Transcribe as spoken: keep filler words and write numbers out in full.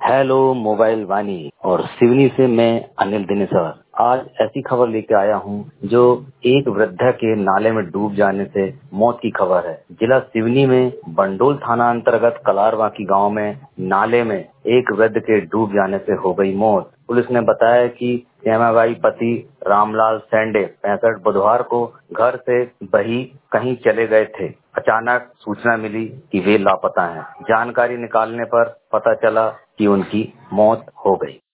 Hello mobile वाणी और सिवनी से मैं अनिल दिनेसर आज ऐसी खबर लेके आया हूँ जो एक वृद्धा के नाले में डूब जाने से मौत की खबर है। जिला सिवनी में बंडोल थाना अंतर्गत कलारवाकी गांव में नाले में एक वृद्ध के डूब जाने से हो गई मौत। पुलिस ने बताया कि श्यामाबाई पति रामलाल सेंडे पैंसठ बुधवार को घर से बही कहीं चले गए थे। अचानक सूचना मिली कि वे लापता हैं। जानकारी निकालने पर पता चला कि उनकी मौत हो गई।